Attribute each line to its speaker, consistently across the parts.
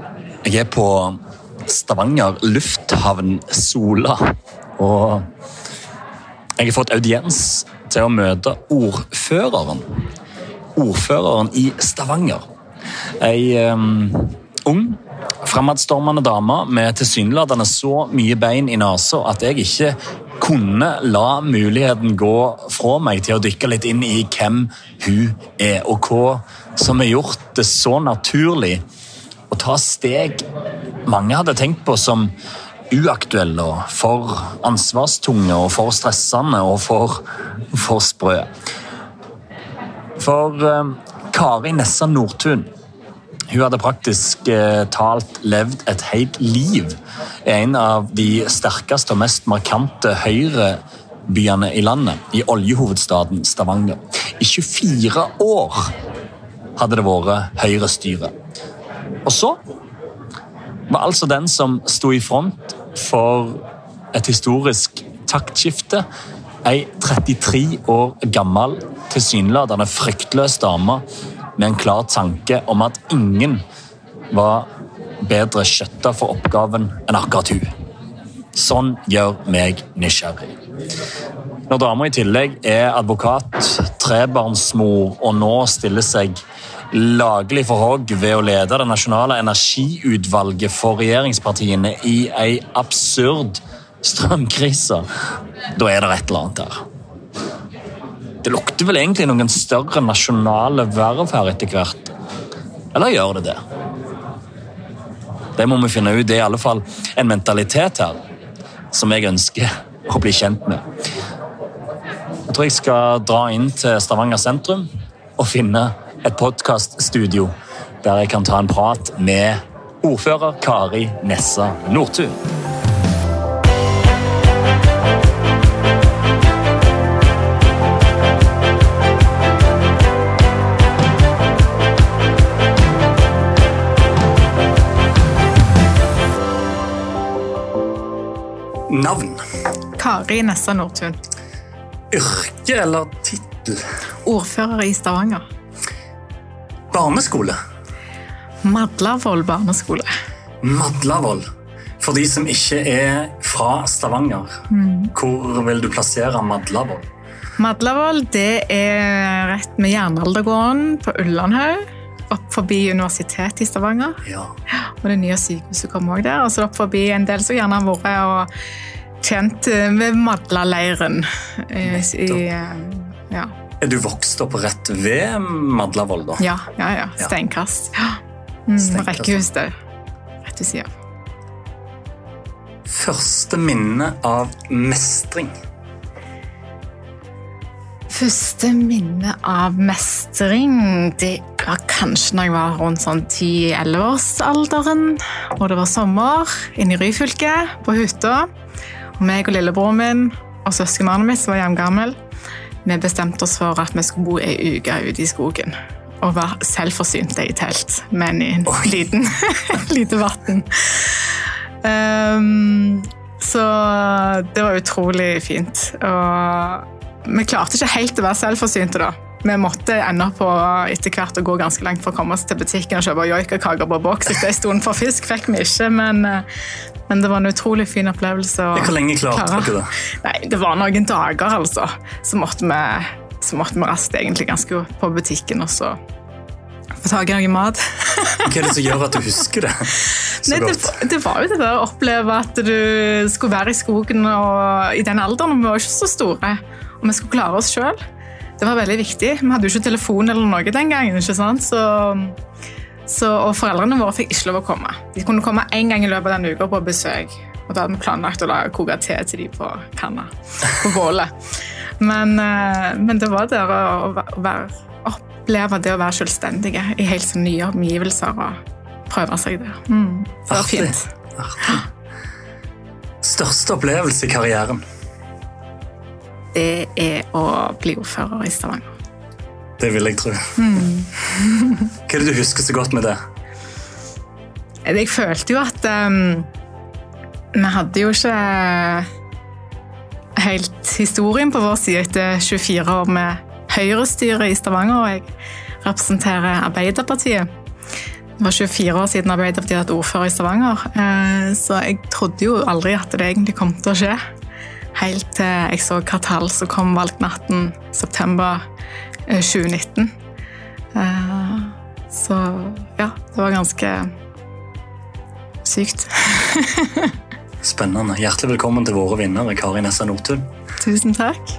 Speaker 1: Jeg på Stavanger lufthavn Sola, og jeg har fått audiens til å møte ordføreren i Stavanger. En ung, fremadstormende dame med tilsynelatende så mye bein i nasa at jeg ikke kunne la muligheten gå fra meg til å dykke litt inn i hvem hun er, og hva som har gjort det så naturlig å ta steg mange hadde tenkt på som uaktuelle og for ansvarstunge og for stressende og for sprø. For Kari Nessa Nordtun, hun hadde praktisk talt levd et helt liv i en av de sterkeste og mest markante høyrebyene i landet, i oljehovedstaden Stavanger. I 24 år hadde det vært høyrestyre. Og så var altså den som stod i front for et historisk taktskifte, ei 33 år gammel, tilsynelatende fryktløs dame med en klar tanke om at ingen var bedre skjøttet for oppgaven enn akkurat hun. Sånn gjør meg nysgjerrig. Når dama i tillegg er advokat, trebarnsmor og nå stiller seg laglig for hogg ved å lede det nasjonale energiutvalget for regjeringspartiene i en absurd strømkrise, da er det et eller annet her. Det lukter vel egentlig noen større nasjonale verv her etter hvert. Eller gjør det det? Det må vi finne ut. Det er i alle fall en mentalitet her som jeg ønsker å bli kjent med. Jeg tror jeg skal dra inn til Stavanger sentrum og finne et podcaststudio der jeg kan ta en prat med ordfører Kari Nessa Nordtun. Navn?
Speaker 2: Kari Nessa Nordtun.
Speaker 1: Yrke eller titel?
Speaker 2: Ordfører i Stavanger.
Speaker 1: Barneskole?
Speaker 2: Madlavoll barneskole.
Speaker 1: Madlavoll. For de som ikke er fra Stavanger, hvor vil du plassere Madlavoll?
Speaker 2: Madlavoll, det er rett med Jernaldergården på Ullandhaug, opp forbi Universitetet i Stavanger.
Speaker 1: Ja.
Speaker 2: Og det nye sykehuset kom også der. Og så opp forbi en del som gjerne har vært og kjent med Madlaleiren. Ja.
Speaker 1: Er du vokst opp rett ved Madlavoll da?
Speaker 2: Ja. Steinkast. Ja. Rekkehus der. Rett ved siden.
Speaker 1: Første minne av mestring?
Speaker 2: Første minne av mestring, det var kanskje når jeg var rundt sånn 10-11-årsalderen, og det var sommer inne i Ryfylke på hytta. Og meg og lillebroren min og søskenmannen mitt som var hjemgammel, vi bestemte oss for at vi skulle bo en uke ute i skogen og være selvforsynte i telt, men i en lite vatten. Så det var utrolig fint. Og vi klarte ikke helt å være selvforsynte da. Vi måtte ende på etter hvert å gå ganske langt for å komme oss til butikken og kjøpe joikakaker på boks. Etter en stund for fisk fikk vi ikke, men det var en utrolig fin opplevelse.
Speaker 1: Hvor lenge klarte dere det?
Speaker 2: Nei, det var noen dager altså. Så måtte vi raskt egentlig ganske på butikken og så få tak i noe mat.
Speaker 1: Hva er det som gjør at du husker det så godt?
Speaker 2: Det var jo det der å oppleve at du skulle være i skogen og i den alderen, og vi var ikke så store, og vi skulle klare oss selv. Det var veldig viktig. Vi hadde jo ikke telefon eller noe den gangen, ikke sant? Og foreldrene våre fikk ikke lov å komme. De kunne komme en gang i løpet av den uka på besøk, og da hadde vi planlagt å koke te til de på kanna, på bålet. Men det var det å oppleve det å være selvstendige i helt så nye omgivelser og prøve seg det. Det var fint.
Speaker 1: Artig. Største opplevelse i karrieren?
Speaker 2: Det er å bli ordfører i Stavanger.
Speaker 1: Det vil jeg tro. Hva er det du husker så godt med det?
Speaker 2: Jeg følte jo at vi hadde jo ikke helt historien på vår side etter 24 år med høyrestyre i Stavanger, og jeg representerer Arbeiderpartiet. Det var 24 år siden Arbeiderpartiet hadde ordfører i Stavanger, så jeg trodde jo aldri at det egentlig kom til å skje. Helt til jeg så hva tall som kom valgnatten september 2019. Så ja, det var ganske sykt.
Speaker 1: Spennende. Hjertelig velkommen til våre vinnere, Kari Nessa Nordtun.
Speaker 2: Tusen takk.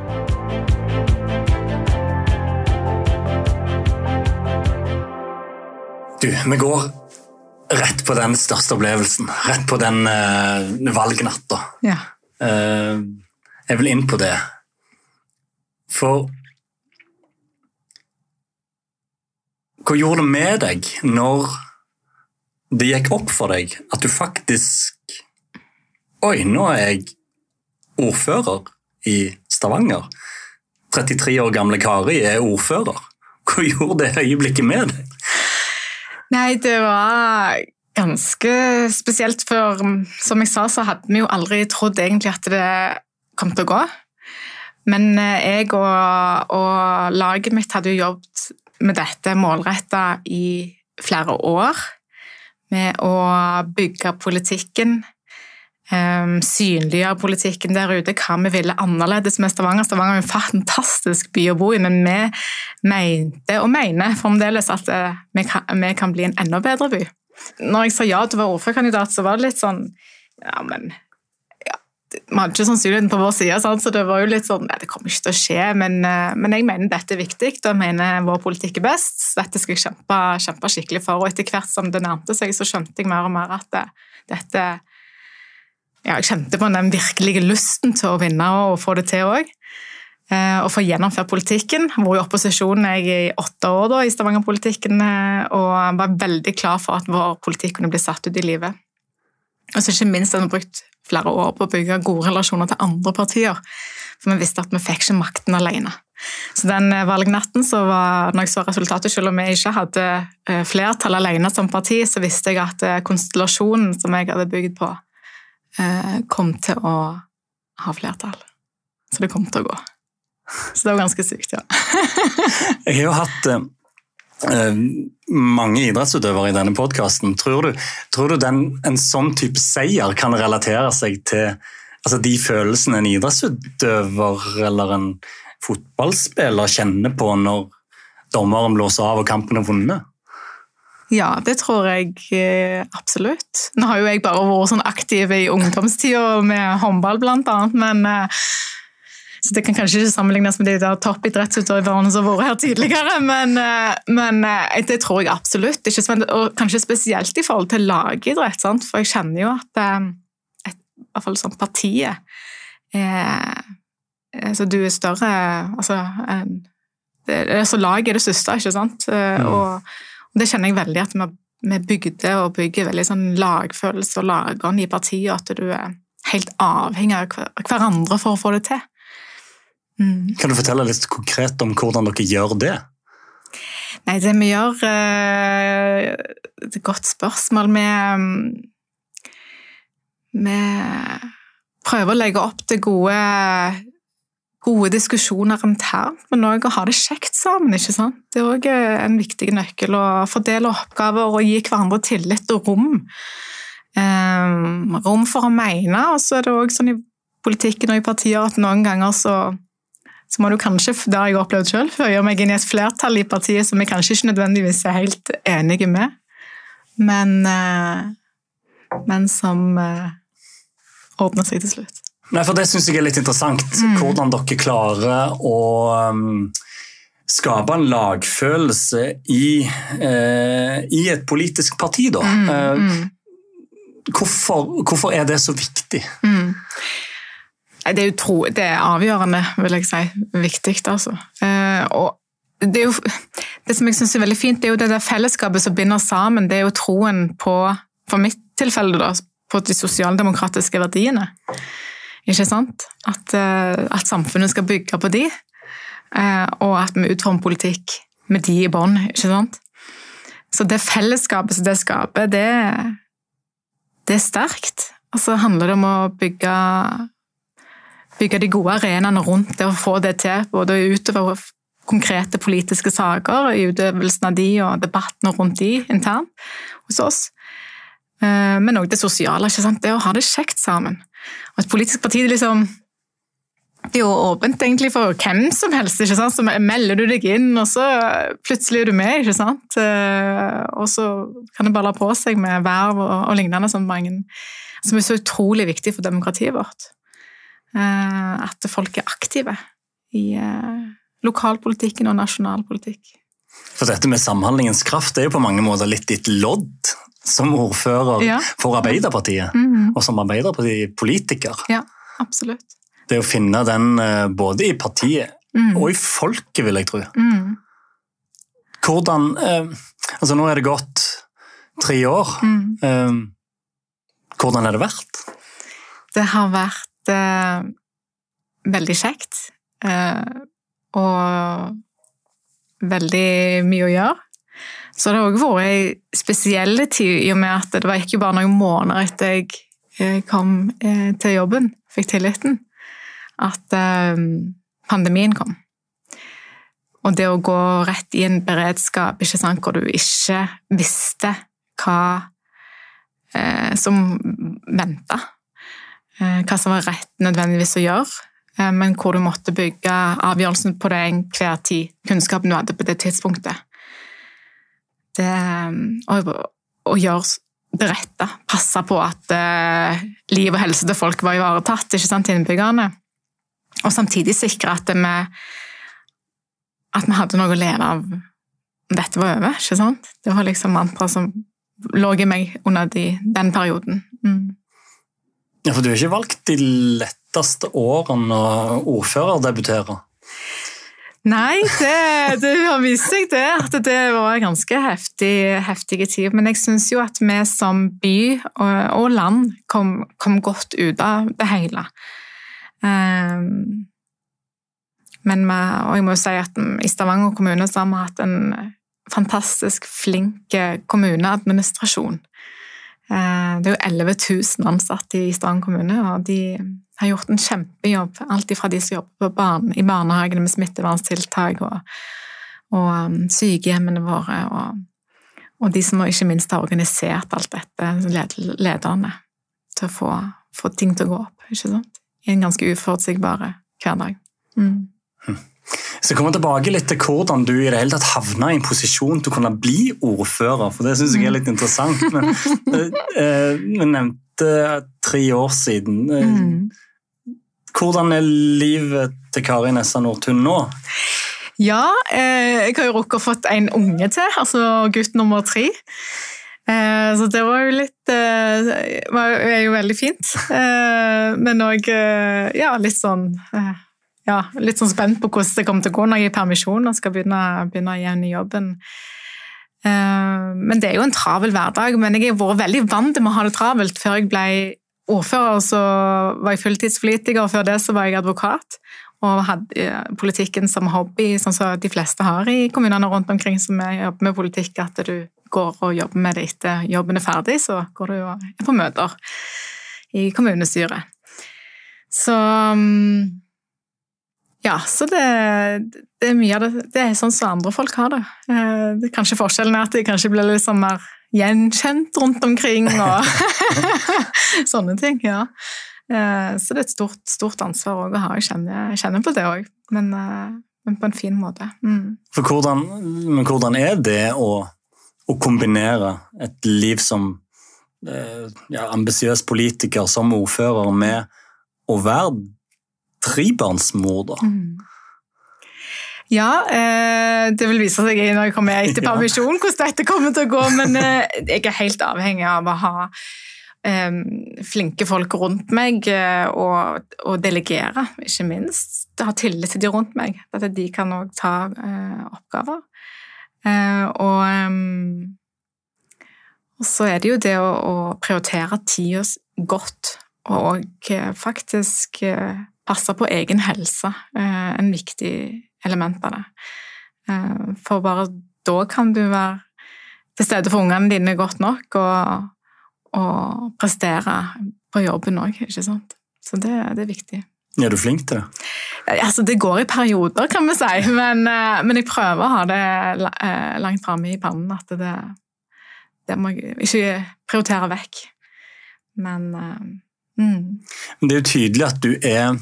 Speaker 1: Du, vi går rett på den største opplevelsen, rett på den valgnatta.
Speaker 2: Ja.
Speaker 1: Jeg vil inn på det. For hva gjorde det med deg når det gikk opp for deg at du faktisk Oi, nå er jeg ordfører i Stavanger. 33 år gamle Kari er ordfører. Hva gjorde det øyeblikket med deg?
Speaker 2: Nei, det var ganske spesielt, for som jeg sa, så hadde vi jo aldri trodd egentlig at det kom til å gå. Men jeg og laget mitt hadde jo jobbet med dette målrettet i flere år, med å bygge politikken, synliggjøre politikken der ute, hva vi ville annerledes med Stavanger. Stavanger er en fantastisk by å bo i, men vi mente og mener fremdeles at vi kan bli en enda bedre by. Når jeg sa ja til å være ordførerkandidat, så var det litt sånn, ja, men ja, vi hadde ikke sannsynligheten på vår side, sant? Så det var jo litt sånn, nei, det kommer ikke til å skje, men jeg mener dette er viktig, og jeg mener vår politikk er best. Dette skal jeg kjempe skikkelig for, og etter hvert som det nærmte seg, så skjønte jeg mer og mer at dette ja, jeg kjente på den virkelige lysten til å vinne og få det til også. Og få gjennomført politikken. Jeg var i opposisjonen i 8 år da, i Stavanger-politikken, og var veldig klar for at vår politikk kunne bli satt ut i livet. Og så ikke minst at vi brukt flere år på å bygge gode relasjoner til andre partier, for vi visste at vi fikk ikke makten alene. Så den valgnatten, når jeg så resultatet, selv om jeg ikke hadde flertall alene som parti, så visste jeg at konstellasjonen som jeg hadde bygd på, kom til å ha flertall. Så det kom til å gå. Så det var ganske sykt, ja.
Speaker 1: Jeg har jo hatt mange idrettsutøvere i denne podcasten. Tror du en sånn type seier kan relatere seg til altså de følelsene en idrettsutøver eller en fotballspiller kjenner på når dommeren blåser av og kampen er vunnet?
Speaker 2: Ja, det tror jeg absolutt. Nå har jo jeg bare vært sånn aktiv i ungdomstiden med håndball blant annet, men så det kan kanskje ikke sammenlignes med de der toppidrettsutøverne som har vært her tidligere, men det tror jeg absolutt. Ikke sant? Og kanskje spesielt i forhold til lagidrett, sant? For jeg kjenner jo at i hvert fall sånn partiet altså du er større, altså så laget er det største, ikke sant? Og det kjenner jeg veldig at vi bygde og bygger veldig sånn lagfølelse og lagånd i partiet, at du er helt avhengig av hverandre for å få det til.
Speaker 3: Kan du fortelle litt konkret om hvordan dere gjør det?
Speaker 2: Nei, det vi gjør det er et godt spørsmål. Vi prøver å legge opp til gode diskusjoner internt, men også å ha det kjekt sammen, ikke sant? Det er også en viktig nøkkel å fordele oppgaver og gi hverandre tillit og rom. Rom for å mene, og så er det også sånn i politikken og i partier at noen ganger så må du kanskje, det har jeg opplevd selv, føye meg inn i et flertall i partiet som jeg kanskje ikke nødvendigvis er helt enige med, men som ordner seg til slutt.
Speaker 3: Nei, for det synes jeg er litt interessant, hvordan dere klarer å skape en lagfølelse i et politisk parti da. Hvorfor er det så viktig?
Speaker 2: Det er avgjørende, vil jeg si, viktig altså. Og det er jo, det som jeg synes er veldig fint, det er jo det der fellesskapet som binder sammen, det er jo troen på, for mitt tilfelle da, på de sosialdemokratiske verdiene. Ikke sant? At samfunnet skal bygge på de, og at vi utformer politikk med de i bånd, ikke sant? Så det fellesskapet som det skaper, det er sterkt. Og så handler det om å bygge de gode arenaene rundt det, og få det til, både utover konkrete politiske saker, i utøvelsen av de og debattene rundt de internt hos oss. Men også det sosiale, ikke sant? Det å ha det kjekt sammen. Og et politisk parti liksom, det er jo åpent egentlig for hvem som helst, ikke sant? Så melder du deg inn, og så plutselig er du med, ikke sant? Og så kan det bare la på seg med verv og lignende som er så utrolig viktig for demokratiet vårt. At folk er aktive i lokalpolitikken og nasjonalpolitikk.
Speaker 3: For dette med samhandlingens kraft er jo på mange måter litt ditt lodd som ordfører for Arbeiderpartiet, og som Arbeiderpartipolitiker.
Speaker 2: Ja, absolutt.
Speaker 3: Det å finne den både i partiet og i folket, vil jeg tro. Hvordan, altså nå er det gått 3 år. Hvordan har det vært?
Speaker 2: Det har vært veldig kjekt, og veldig mye å gjøre. Så det har også vært en spesiell tid, i og med at det var ikke bare noen måneder etter jeg kom til jobben, fikk tilliten, at pandemien kom. Og det å gå rett i en beredskap, ikke sant, hvor du ikke visste hva som ventet, hva som var rett nødvendigvis å gjøre, men hvor du måtte bygge avgjørelsen på det enhver tid, kunnskapen du hadde på det tidspunktet. Å gjøre det rette, passe på at liv og helse til folk var ivaretatt, ikke sant, til innbyggerne, og samtidig sikre at vi hadde noe å leve av dette var over, ikke sant? Det var liksom mantra som lå i meg under den perioden.
Speaker 3: Ja, for du har ikke valgt de letteste årene å ordførerdebutere.
Speaker 2: Nei, det har vist seg det, at det var en ganske heftige tid. Men jeg synes jo at vi som by og land kom godt ut av det hele. Og jeg må jo si at i Stavanger kommune så har vi hatt en fantastisk flink kommuneadministrasjon. Det er jo 11 000 ansatte i Stavanger kommune, og de har gjort en kjempejobb, alt fra de som jobber i barnehagene med smittevernstiltak og sykehjemmene våre, og de som ikke minst har organisert alt dette, lederne, til å få ting til å gå opp, ikke sant? I en ganske uforutsigbare hverdag.
Speaker 3: Så kommer tilbake litt til hvordan du i det hele tatt havnet i en posisjon til å kunne bli ordfører, for det synes jeg er litt interessant. Men vi nevnte 3 år siden. Hvordan er livet til Kari Nessa Nordtun nå?
Speaker 2: Ja, jeg har jo rukket å fått en unge til, altså gutt nummer 3. Så det var jo er jo veldig fint. Men også, litt sånn... litt sånn spent på hvordan det kommer til å gå når jeg er i permisjon og skal begynne igjen i jobben. Men det er jo en travel hverdag, men jeg har vært veldig vant med å ha det travelt. Før jeg ble ordfører, så var jeg fulltidspolitiker, og før det så var jeg advokat, og hadde politikken som hobby, sånn som de fleste har i kommunene rundt omkring som jobber med politikk, at du går og jobber med det etter jobben er ferdig, så går du jo på møter i kommunestyret. Så... Ja, så det er mye av det. Det er sånn som andre folk har det. Det er kanskje forskjellen at de kanskje blir litt sånn mer gjenkjent rundt omkring, og sånne ting, ja. Så det er et stort ansvar også å ha. Jeg kjenner på det også, men på en fin måte.
Speaker 3: For hvordan er det å kombinere et liv som ambisiøs politiker, som ordfører, med å være 3-barnsmor da?
Speaker 2: Ja, det vil vise seg når jeg kommer etter permisjon hvordan dette kommer til å gå, men jeg er helt avhengig av å ha flinke folk rundt meg og delegere, ikke minst. Ha tillit til de rundt meg, at de kan også ta oppgaver. Og så er det jo det å prioritere tiden godt, og faktisk passe på egen helse, en viktig element av det. For bare da kan du være til stede for ungene dine godt nok, og prestere på jobben også, ikke sant? Så det er viktig.
Speaker 3: Er du flink til det?
Speaker 2: Altså, det går i perioder, kan vi si, men jeg prøver å ha det langt fremme i pannen, at det må jeg ikke prioritere vekk. Men
Speaker 3: det er jo tydelig at du er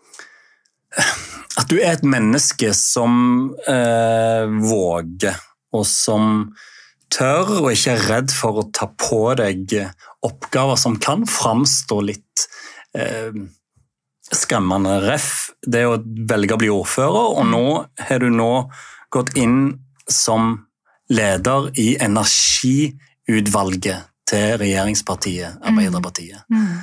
Speaker 3: et menneske som våger, og som tør og ikke er redd for å ta på deg oppgaver som kan framstå litt skremmende. Ref, det å velge å bli ordfører, og nå har du gått inn som leder i energiutvalget til regjeringspartiet, Arbeiderpartiet.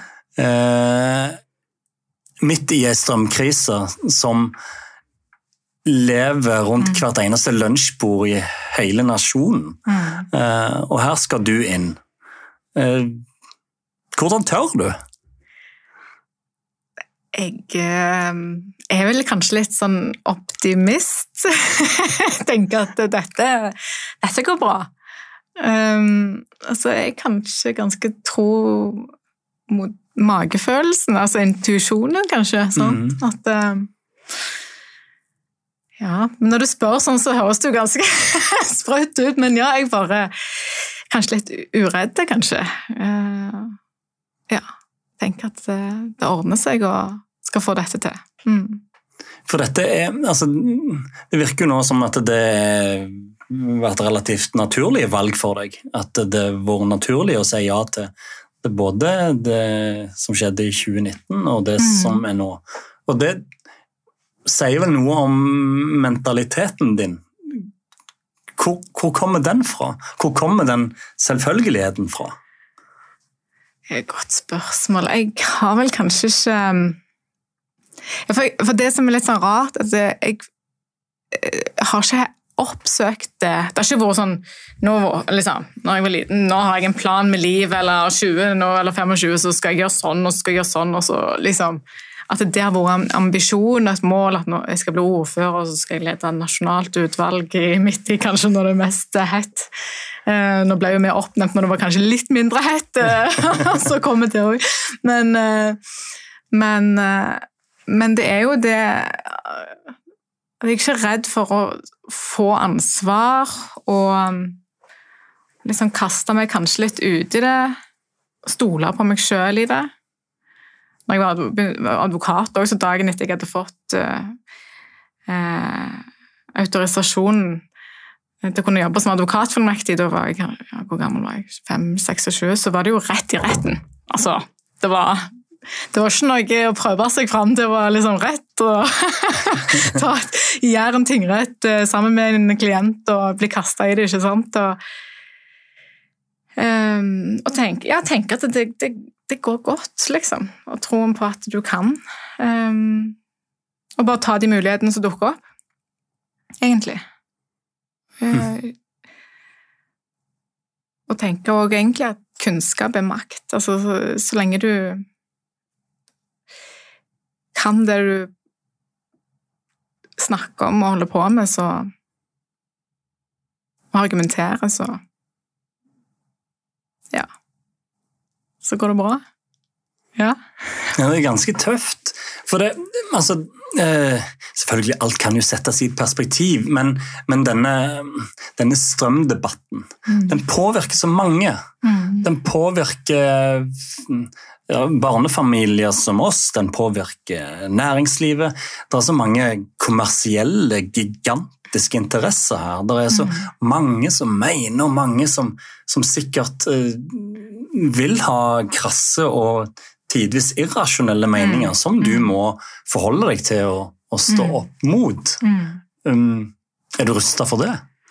Speaker 3: Midt i en strømkrise som lever rundt hvert eneste lunsjbord i hele nasjonen. Og her skal du inn. Hvordan tør du?
Speaker 2: Jeg er vel kanskje litt sånn optimist. Jeg tenker at dette går bra. Altså jeg er kanskje ganske tro mot magefølelsen, altså intuisjonen kanskje, sant? At ja, men når du spør sånn, så høres du ganske sprøtt ut, men ja, jeg bare kanskje litt uredde, kanskje. Ja, tenker at det ordner seg og skal få dette til.
Speaker 3: For dette altså, det virker jo nå som at det har vært relativt naturlige valg for deg, at det var naturlig å si ja til det, både det som skjedde i 2019 og det som er nå. Og det sier vel noe om mentaliteten din. Hvor kommer den fra? Hvor kommer den selvfølgeligheten fra?
Speaker 2: Det er et godt spørsmål. Jeg har vel kanskje ikke... For det som er litt sånn rart, at jeg har ikke oppsøkt det. Det har ikke vært sånn, når jeg var liten, nå har jeg en plan med liv, eller 20 nå, eller 25, så skal jeg gjøre sånn, og så skal jeg gjøre sånn, og så liksom... At det har vært en ambisjon, et mål, at jeg skal bli ordfører, og så skal jeg lede et nasjonalt utvalg midt i kanskje når det er mest hett. Nå ble jo vi oppnevnt når det var kanskje litt mindre hett, så kommer det også. Men det er jo det, jeg er ikke redd for å få ansvar, og liksom kaste meg kanskje litt ut i det, stole på meg selv i det. Når jeg var advokat også, dagen etter jeg hadde fått autorisasjonen til å kunne jobbe som advokatfullmektig, da var jeg, hvor gammel var jeg? 5-26, så var det jo rett i retten. Altså, det var ikke noe å prøve seg frem, det var liksom rett å ta i Jæren tingrett sammen med en klient og bli kastet i det, ikke sant? Og tenke at det går godt, liksom, og troen på at du kan. Og bare ta de mulighetene som dukker opp, egentlig. Og tenke også egentlig at kunnskap er makt. Altså, så lenge du kan det du snakker om og holder på med, så argumentere, så ja. Så går det bra. Ja.
Speaker 3: Ja, det er ganske tøft. For det, altså, selvfølgelig alt kan jo settes i et perspektiv, men denne strømdebatten, den påvirker så mange. Den påvirker barnefamilier som oss, den påvirker næringslivet. Det er så mange kommersielle, gigantiske interesser her. Det er så mange som mener, og mange som sikkert vil ha krasse og tidvis irrasjonelle meninger som du må forholde deg til å stå opp mot. Er du rustet for det?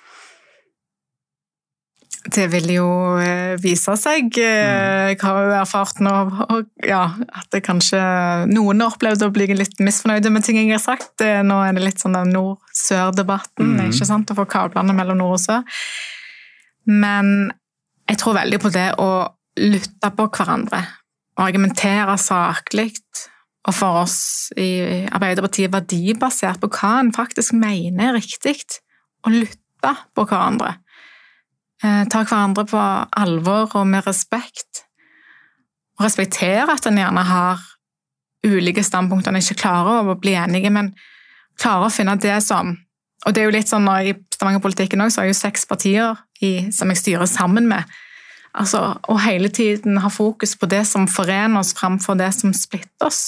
Speaker 2: Det vil jo vise seg. Jeg har jo erfart nå at det kanskje noen har opplevd å bli litt misfornøyde med ting jeg har sagt. Nå er det litt sånn den nord-sør-debatten, ikke sant? Å få kablene mellom nord og sør. Men jeg tror veldig på det å lytte på hverandre, og argumentere sakligt, og for oss i Arbeiderpartiet verdibasert på hva en faktisk mener er riktig, og lytte på hverandre. Ta hverandre på alvor og med respekt, og respektere at en gjerne har ulike standpunktene ikke klarer å bli enige, men klarer å finne det som, og det er jo litt sånn når i Stavanger-politikken også, så er jo 6 partier som jeg styrer sammen med, altså, og hele tiden ha fokus på det som forener oss fremfor det som splitter oss.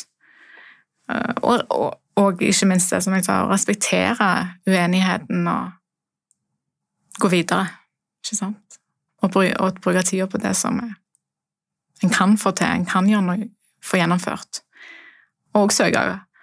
Speaker 2: Og ikke minst det som jeg sa, å respektere uenigheten og gå videre, ikke sant? Og bruke tida på det som en kan få til, en kan gjøre noe, få gjennomført. Og søke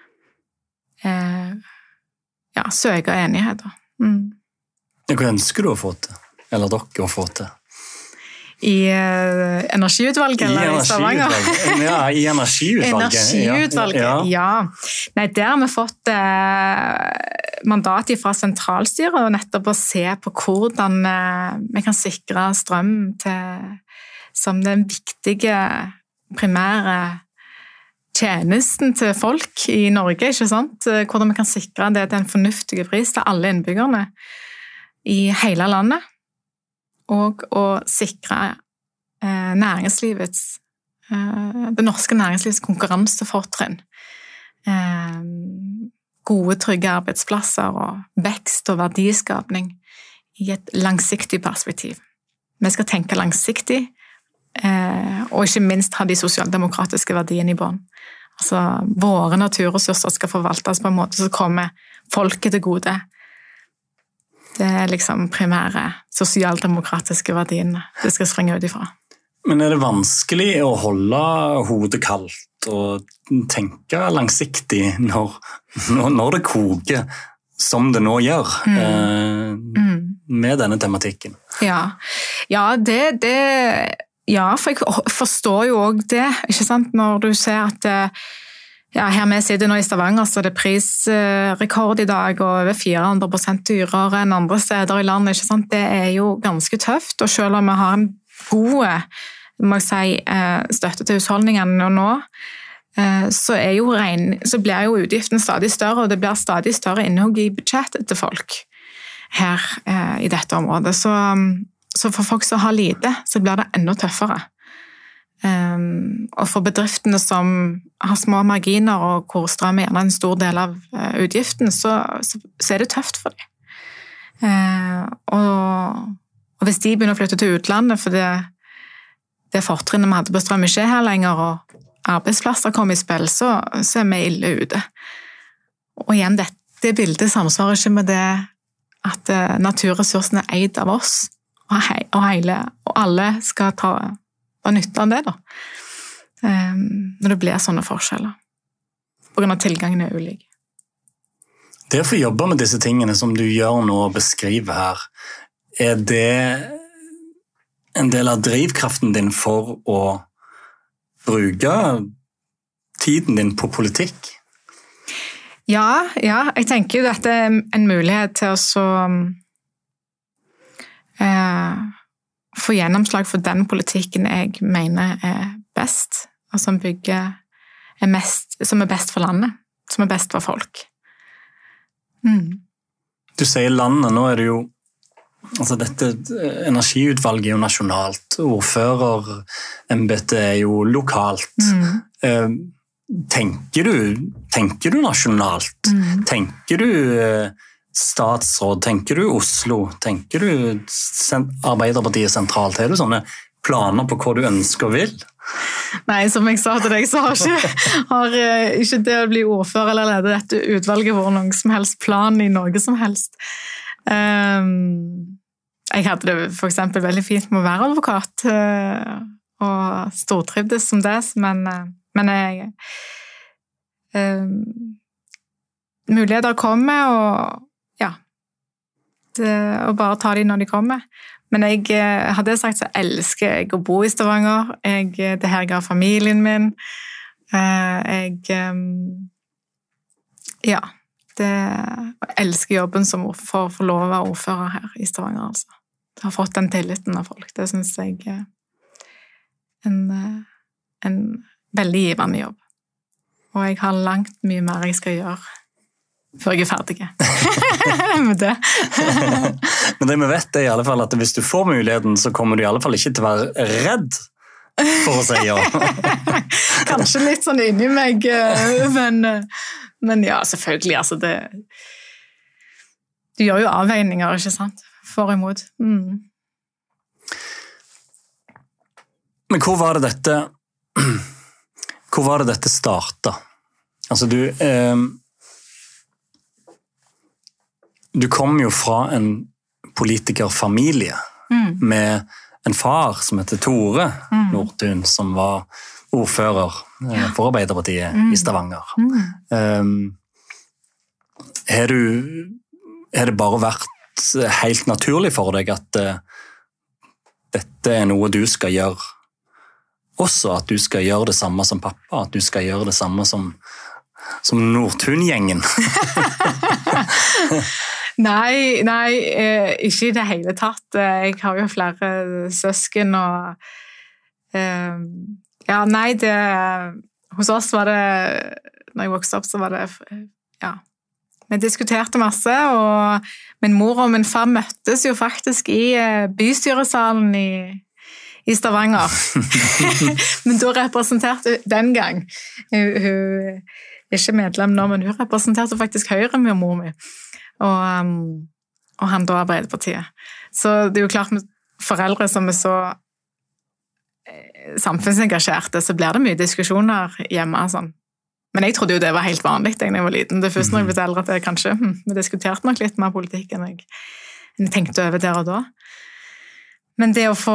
Speaker 2: søke enighet.
Speaker 3: Hva ønsker du å få til? Eller dere å få til?
Speaker 2: I energiutvalget, eller i Stavanger?
Speaker 3: Ja, i energiutvalget.
Speaker 2: Energiutvalget, ja. Nei, der har vi fått mandat fra sentralstyret, og nettopp å se på hvordan vi kan sikre strøm som den viktige primære tjenesten til folk i Norge, ikke sant? Hvordan vi kan sikre det til en fornuftig pris til alle innbyggerne i hele landet, og å sikre det norske næringslivets konkurransefortrinn. Gode, trygge arbeidsplasser og vekst og verdiskapning i et langsiktig perspektiv. Vi skal tenke langsiktig, og ikke minst ha de sosialdemokratiske verdiene i bånd. Altså, våre naturressurser skal forvaltes på en måte som kommer folket til gode. Det er liksom primære sosialdemokratiske verdiene det skal springe ut ifra.
Speaker 3: Men er det vanskelig å holde hodet kaldt og tenke langsiktig når det koker som det nå gjør med denne tematikken?
Speaker 2: Ja, for jeg forstår jo også det, ikke sant? Når du ser at her vi sitter nå i Stavanger, så er det prisrekord i dag, og over 400% dyrere enn andre steder i landet, ikke sant? Det er jo ganske tøft, og selv om vi har en god, må jeg si, støtte til husholdningene nå, så blir jo utgiftene stadig større, og det blir stadig større innhugg i budsjettet til folk her i dette området. Så for folk som har lite, så blir det enda tøffere. Og for bedriftene som har små marginer og hvor strøm er en stor del av utgiften, så er det tøft for dem. Og hvis de begynner å flytte til utlandet, for det fortrinnet vi hadde på strøm ikke er her lenger, og arbeidsplasser kommer i spill, så er vi ille ute. Og igjen, det bildet samsvarer ikke med det at naturressursene er eid av oss, og alle skal ta nytte av det da. Når det blir sånne forskjeller. På grunn av tilgangen er ulik.
Speaker 3: Det å få jobbe med disse tingene som du gjør nå og beskriver her, er det en del av drivkraften din for å bruke tiden din på politikk?
Speaker 2: Ja, jeg tenker jo at det er en mulighet til å få gjennomslag for den politikken jeg mener er best, og som er best for landet, som er best for folk.
Speaker 3: Du sier landet, nå er det jo altså dette energiutvalget er jo nasjonalt, ordførerembetet er jo lokalt. Tenker du nasjonalt? Tenker du statsråd? Tenker du Oslo? Tenker du Arbeiderpartiet sentralt? Har du sånne planer på hva du ønsker og vil?
Speaker 2: Nei, som jeg sa til deg, så har ikke det å bli ordfører eller lede dette utvalget vært noen som helst plan i Norge som helst. Jeg hadde det for eksempel veldig fint med å være advokat og stortrivdes som det, men jeg muligheter kommer og bare ta de når de kommer. Men jeg hadde sagt så elsker jeg å bo i Stavanger. Det her ga familien min. Jeg elsker jobben som for å få lov å være ordfører her i Stavanger. Altså. Jeg har fått den tilliten av folk. Det synes jeg er en veldig givende jobb. Og jeg har langt mye mer jeg skal gjøre før jeg er ferdig med det. Men
Speaker 3: det vi vet er i alle fall at hvis du får muligheten, så kommer du i alle fall ikke til å være redd for å si ja.
Speaker 2: Kanskje litt sånn inni meg, men ja, selvfølgelig, altså det... Du gjør jo avveininger, ikke sant? For og imot.
Speaker 3: Men hvor var det dette startet? Altså du kom jo fra en politikerfamilie med en far som heter Tore Nordtun, som var ordfører for Arbeiderpartiet i Stavanger. Har det bare vært helt naturlig for deg at dette er noe du skal gjøre også, at du skal gjøre det samme som pappa, at du skal gjøre det samme som Nordtun-gjengen?
Speaker 2: Nei, ikke i det hele tatt. Jeg har jo flere søsken, og ja, nei, hos oss var det, når jeg vokste opp, så var det, ja, vi diskuterte masse, og min mor og min far møttes jo faktisk i bystyresalen i Stavanger. Men da representerte den gang, hun er ikke medlem nå, men hun representerte faktisk Høyre med mor mi, og han da Arbeiderpartiet. Så det er jo klart med foreldre som er så samfunnsengasjerte, så blir det mye diskusjoner hjemme, sånn. Men jeg trodde jo det var helt vanlig da jeg var liten. Det er først når jeg ble eldre at jeg kanskje vi diskuterte nok litt mer politikk enn jeg tenkte over der og da. Men det å få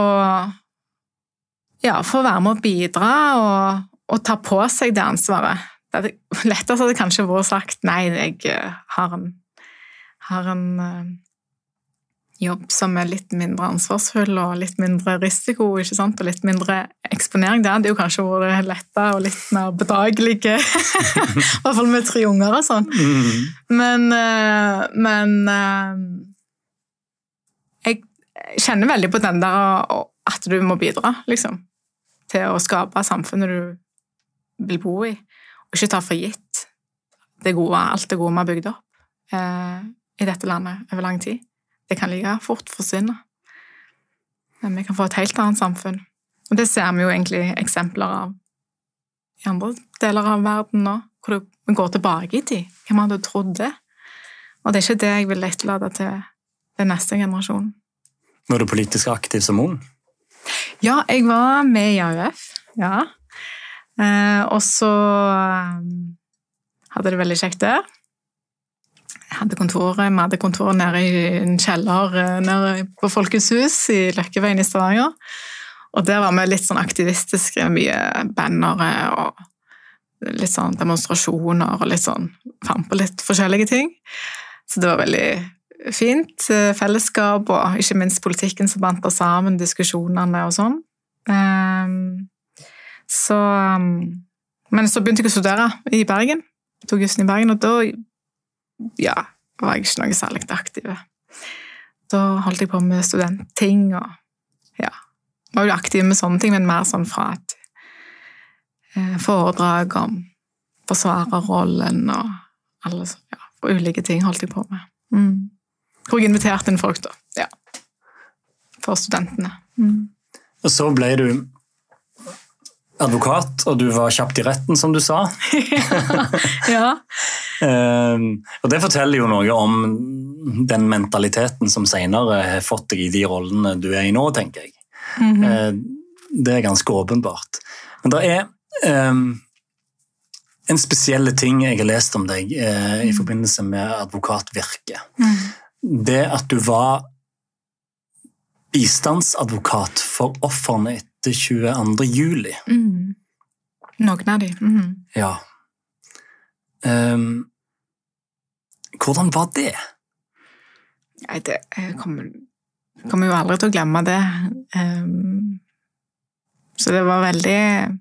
Speaker 2: være med å bidra og ta på seg det ansvaret, det lettest hadde kanskje vært sagt nei, jeg har en jobb som er litt mindre ansvarsfull og litt mindre risiko, ikke sant? Og litt mindre eksponering. Det hadde jo kanskje vært lettere og litt mer bedagelige, i hvert fall med 3 unger og sånn. Men jeg kjenner veldig på den der at du må bidra, liksom, til å skape samfunnet du vil bo i, og ikke ta for gitt alt det gode vi har bygd opp i dette landet over lang tid. Det kan like fort forsvinne. Men vi kan få et helt annet samfunn. Og det ser vi jo egentlig eksempler av i andre deler av verden nå, hvor vi går tilbake i tid. Hvem hadde trodd det? Og det er ikke det jeg vil etterlate til den neste generasjonen.
Speaker 3: Var du politisk aktiv som ung?
Speaker 2: Ja, jeg var med i AUF, ja. Og så hadde det veldig kjekt der. Vi hadde kontor nede i en kjeller nede på Folkets hus i Løkkeveien i Stavanger. Og der var vi litt sånn aktivistiske, mye bannere og litt sånn demonstrasjoner og litt sånn, fant på litt forskjellige ting. Så det var veldig fint fellesskap, og ikke minst politikken som bandt oss sammen, diskusjonene og sånn. Men så begynte jeg å studere i Bergen, tok jussen i Bergen, og da var jeg ikke noe særlig aktiv. Da holdt jeg på med studentting, og var jo aktiv med sånne ting, men mer sånn fra et foredrag om forsvarerrollen og alle og ulike ting holdt jeg på med. Hvor jeg inviterte inn folk da, for studentene.
Speaker 3: Og så ble du advokat, og du var kjapt i retten, som du sa.
Speaker 2: Ja.
Speaker 3: Og det forteller jo noe om den mentaliteten som senere har fått deg i de rollene du er i nå, tenker jeg. Det er ganske åpenbart. Men det er en spesielle ting jeg har lest om deg i forbindelse med advokatvirket. Det at du var bistandsadvokat for offerne etter 22. juli.
Speaker 2: Noen av de.
Speaker 3: Ja. Hvordan var det?
Speaker 2: Nei, jeg kommer jo aldri til å glemme det. Så det var veldig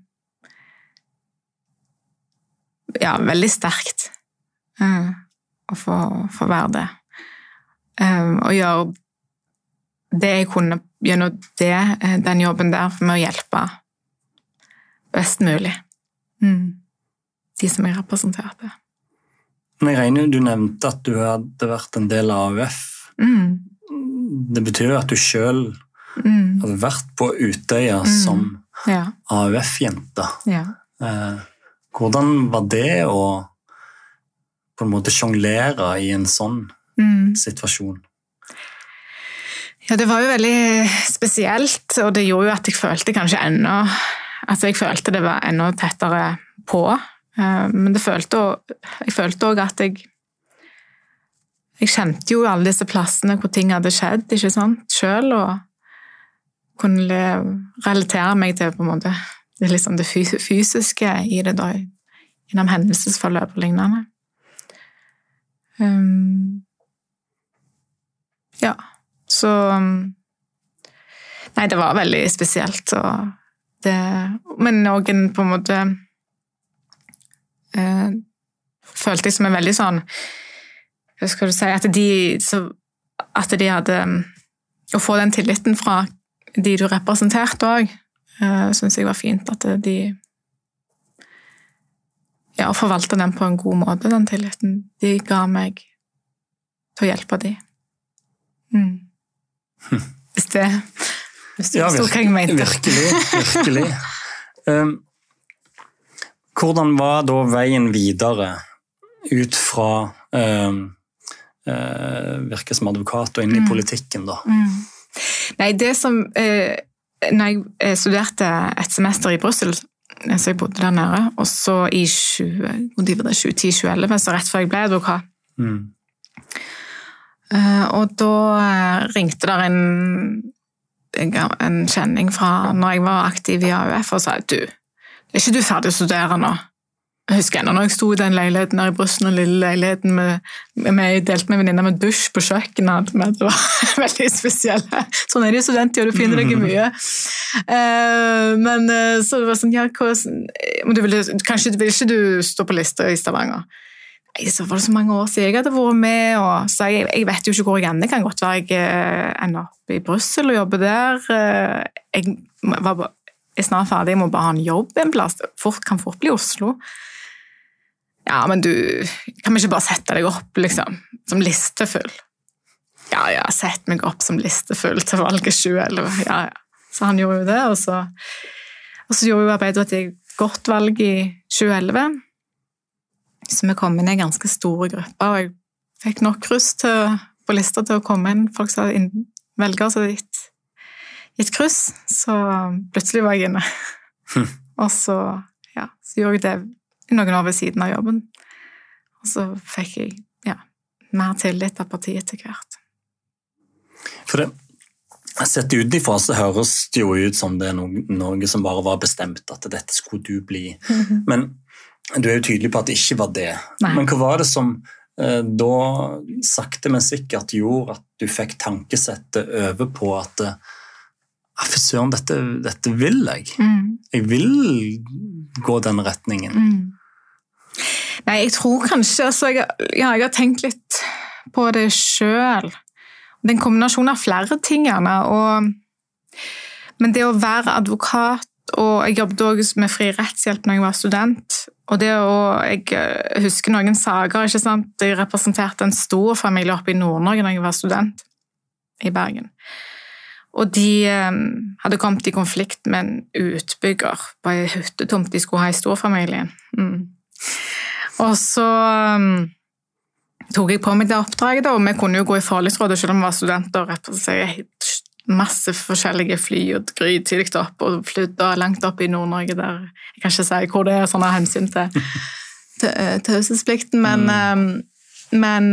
Speaker 2: veldig sterkt å få være det. Og gjøre det jeg kunne gjennom den jobben der for meg å hjelpe best mulig. De som jeg representerte.
Speaker 3: Men jeg regner, du nevnte at du hadde vært en del av AUF. Det betyr jo at du selv hadde vært på Utøya som AUF-jente.
Speaker 2: Ja.
Speaker 3: Hvordan var det å på en måte sjonglere i en sånn situasjon?
Speaker 2: Ja, det var jo veldig spesielt, og det gjorde jo at jeg følte kanskje jeg følte det var enda tettere på, men jeg følte også at jeg kjente jo alle disse plassene hvor ting hadde skjedd, ikke sant, selv, og kunne relatere meg til på en måte det, liksom det fysiske i det da, gjennom hendelsesforløp og lignende. Ja, så nei, det var veldig spesielt, men også på en måte følte jeg som en veldig sånn, hva skal du si, at de hadde å få den tilliten fra de du representerte også, synes jeg var fint at de forvaltet den på en god måte, den tilliten de ga meg til å hjelpe de. Hvis du forstår hva jeg mente.
Speaker 3: Virkelig. Hvordan var da veien videre ut fra virke som advokat og inn i politikken da?
Speaker 2: Nei, det som når jeg studerte et semester i Brussel, så jeg bodde der nede, og så i 2010-2011, så rett før jeg ble advokat. Og da ringte der en kjenning fra når jeg var aktiv i AUF og sa, du, er ikke du ferdig å studere nå? Jeg husker enda når jeg stod i den leiligheten her i Brussel, den lille leiligheten med delt med venninner med dusj på kjøkkenet, det var veldig spesielt. Sånn er det jo studenter, og du finner deg mye. Men så det var sånn, kanskje vil ikke du stå på lista i Stavanger? Nei, så var det så mange år siden jeg hadde vært med, og så jeg vet jo ikke hvor jeg ender, kan godt være jeg ender opp i Brussel og jobber der. Jeg er snart ferdig, jeg må bare ha en jobb en plass, kan fort bli Oslo. Ja, men du, kan vi ikke bare sette deg opp, liksom, som listefull? Ja, sett meg opp som listefull til valget 2011. Ja. Så han gjorde jo det, og så gjorde jo Arbeiderpartiet et godt valg i 2011, så vi kom inn i en ganske store gruppe, og jeg fikk nok kryss på lista til å komme inn. Folk sa velger så gitt kryss, så plutselig var jeg inne. Og så gjorde jeg det i noen år ved siden av jobben. Og så fikk jeg mer tillit av partiet til hvert.
Speaker 3: For det, sett utenfra så høres det jo ut som det er noe som bare var bestemt, at dette skulle du bli. Men du er jo tydelig på at det ikke var det.
Speaker 2: Nei.
Speaker 3: Men hva var det som da sakte, men sikkert gjorde at du fikk tankesettet over på at fy søren, dette vil jeg. Jeg vil gå den retningen. Nei, jeg tror kanskje, altså, jeg har tenkt litt på det selv. Det er en kombinasjon av flere ting gjerne, men det å være advokat, og jeg jobbet også med fri rettshjelp når jeg var student, og jeg husker noen sager, ikke sant? Jeg representerte en stor familie oppe i Nord-Norge når jeg var student i Bergen. Og de hadde kommet i konflikt med en utbygger på en hyttetomt de skulle ha i storfamilien. Og så tok jeg på meg det oppdraget, og vi kunne jo gå i forliksrådet selv om vi var studenter og representere masse forskjellige fly og gry tidlig opp og flytte langt opp i Nord-Norge der. Jeg kan ikke si hvor det er sånne hensyn til taushetsplikten, men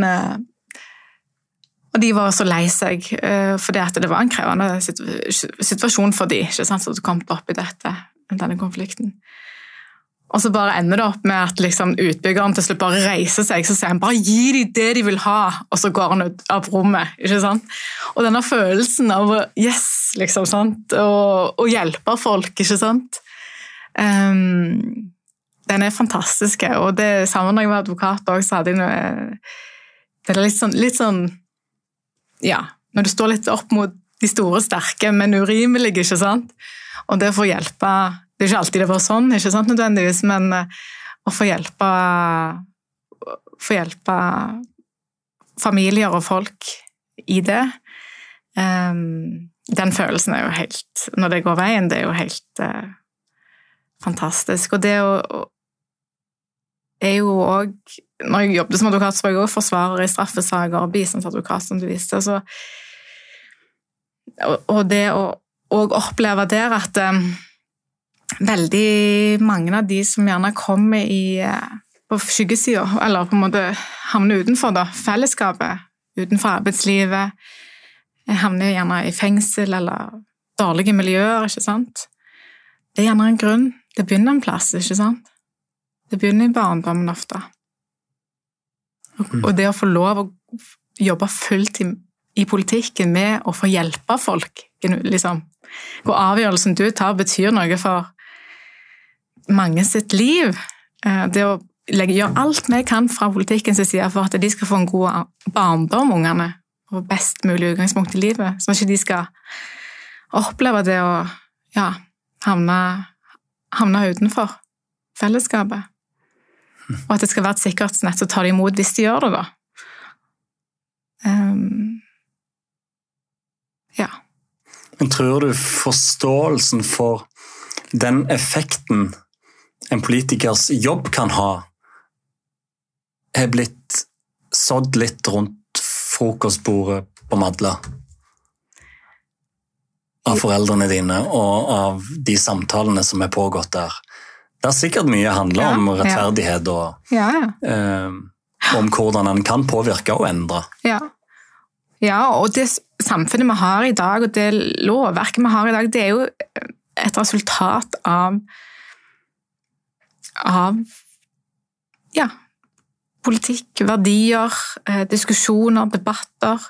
Speaker 3: og de var så lei seg, fordi at det var en krevende situasjon for de, ikke sant, så de kom opp i denne konflikten. Og så bare ender det opp med at liksom, utbyggeren til slutt bare reiser seg, så sier han bare gi de det de vil ha, og så går han ut av rommet, ikke sant? Og denne følelsen av yes, liksom, sant? Og hjelpe folk, ikke sant? Den er fantastisk, og det samme når jeg var advokat også, så hadde jeg noe, det er litt sånn ja, når du står litt opp mot de store, sterke, men urimelige, ikke sant? Og det får hjelpe, det er ikke alltid det var sånn, ikke sant nødvendigvis, men å få hjelpe familier og folk i det, den følelsen er jo helt, når det går veien, det er jo helt
Speaker 2: fantastisk. Og det er jo også, når jeg jobbet som advokat, så var jeg også forsvarer i straffesaker og bistandsadvokat, som du visste. Altså, og det å oppleve der at veldig mange av de som gjerne kommer på skyggesiden, eller på en måte havner utenfor da, fellesskapet, utenfor arbeidslivet, havner gjerne i fengsel eller dårlige miljøer, ikke sant? Det er gjerne en grunn. Det begynner en plass, ikke sant? Det begynner i barndommen ofte. Og det å få lov å jobbe fullt i politikken med å få hjelpe folk, liksom, hvor avgjørelsen du tar betyr noe for mange sitt liv. Det å gjøre alt vi kan fra politikkens side for at de skal få en god barndom, ungene, og best mulig utgangspunkt i livet, så ikke de skal oppleve det å havne utenfor fellesskapet. Og at det skal være et sikkerhetsnett som tar de imot hvis de gjør det, da.
Speaker 3: Men tror du forståelsen for den effekten en politikers jobb kan ha, er blitt sådd litt rundt frokostbordet på Madla av foreldrene dine og av de samtalene som er pågått der? Det er sikkert mye handler om rettferdighet og om hvordan en kan påvirke og endre.
Speaker 2: Ja, og det samfunnet vi har i dag, og det lovverket vi har i dag, det er jo et resultat av politikk, verdier, diskusjoner, debatter.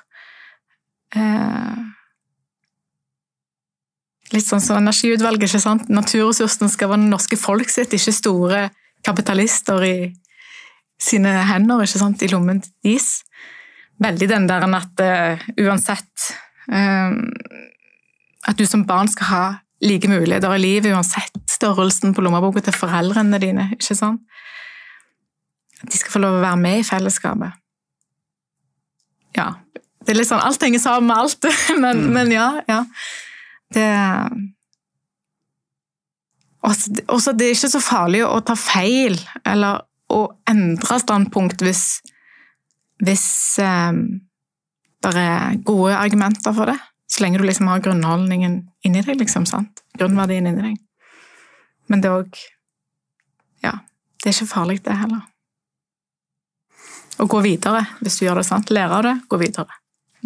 Speaker 2: Litt sånn som energiutvalget, ikke sant? Naturressursene skal være det norske folk sitt, ikke store kapitalister i sine hender, ikke sant? I lommen deres. Veldig den der at uansett at du som barn skal ha like muligheter i livet, uansett størrelsen på lommeboka til foreldrene dine, ikke sant? At de skal få lov å være med i fellesskapet. Ja, det er litt sånn, alt henger sammen med alt, men ja. Det også det er ikke så farlig å ta feil, eller å endre standpunkt hvis det er gode argumenter for det, så lenge du liksom har grunnholdningen inni deg, liksom, sant? Grunnverdien inni deg. Men det er også, det er ikke farlig det heller. Å gå videre, hvis du gjør det sant, lære av det, gå videre.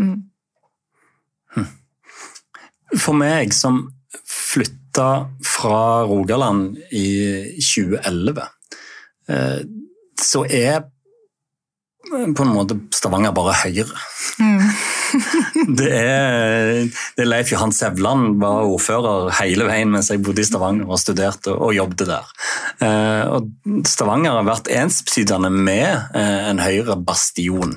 Speaker 3: For meg som flyttet fra Rogaland i 2011, så er på en måte Stavanger bare Høyre. Det er Leif Johan Sevland var ordfører hele veien mens jeg bodde i Stavanger og studerte og jobbet der. Og Stavanger har vært ensbetydende med en Høyre-bastion.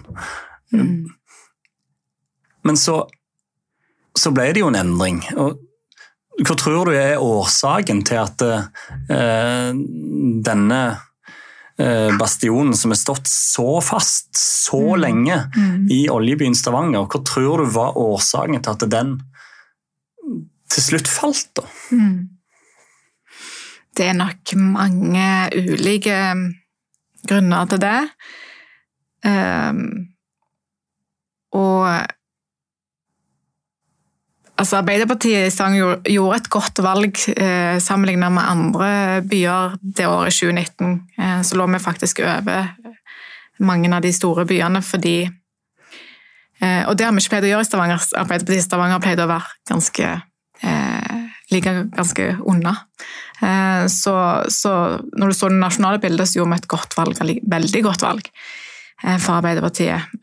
Speaker 3: Men så ble det jo en endring. Og hva tror du er årsaken til at denne bastionen som har stått så fast så lenge i oljebyen Stavanger, hva tror du var årsaken til at den til slutt falt da?
Speaker 2: Det er nok mange ulike grunner til det. Arbeiderpartiet i Stavanger gjorde et godt valg sammenlignet med andre byer det året 2019. Så lå vi faktisk over mange av de store byene, fordi og det har vi ikke pleid å gjøre i Stavanger. Arbeiderpartiet i Stavanger pleide å være ganske unna. Så når du så det nasjonale bildet, så gjorde vi et godt valg, veldig godt valg for Arbeiderpartiet.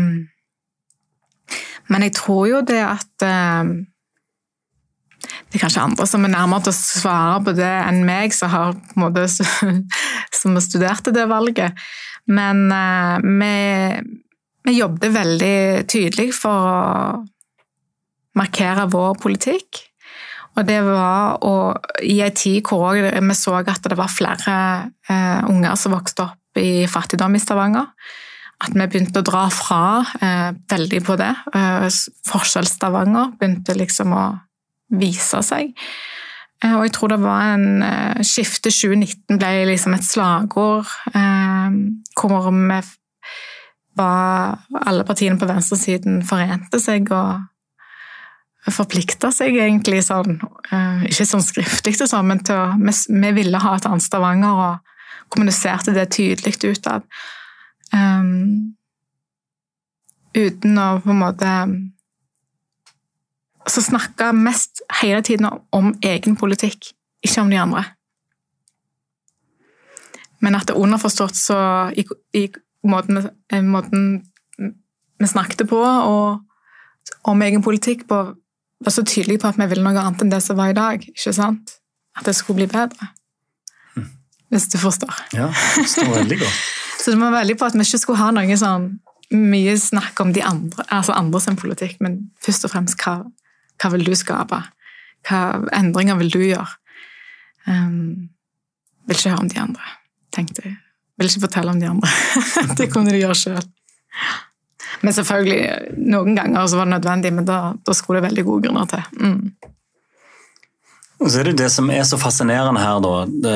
Speaker 2: Men jeg tror jo det at det er kanskje andre som er nærmere til å svare på det enn meg, som har på en måte som studerte det valget. Men vi jobbet veldig tydelig for å markere vår politikk. Og det var i en tid hvor vi så at det var flere unger som vokste opp i fattigdom i Stavanger. At vi begynte å dra fra veldig på det. Forskjell Stavanger begynte liksom å vise seg. Og jeg tror det var en skifte 2019 ble liksom et slagord, hvor vi alle partiene på venstresiden forente seg og forpliktet seg egentlig sånn, ikke sånn skriftlig og sånn, men vi ville ha et annet Stavanger og kommuniserte det tydelig utad. Uten å på en måte så snakke mest hele tiden om egen politikk, ikke om de andre. Men at det underforstått så i måten vi snakket på og om egen politikk på, var så tydelig på at vi ville noe annet enn det som var i dag, ikke sant? At det skulle bli bedre. Hvis du forstår.
Speaker 3: Ja, det forstår veldig godt.
Speaker 2: Så det var veldig på at vi ikke skulle ha noe sånn mye snakk om de andre, altså andre sin politikk, men først og fremst hva vil du skape? Hva endringer vil du gjøre? Vil ikke høre om de andre, tenkte jeg. Vil ikke fortelle om de andre. Det kunne de gjøre selv. Men selvfølgelig, noen ganger så var det nødvendig, men da skulle det veldig gode grunner til.
Speaker 3: Og så er det det som er så fascinerende her da,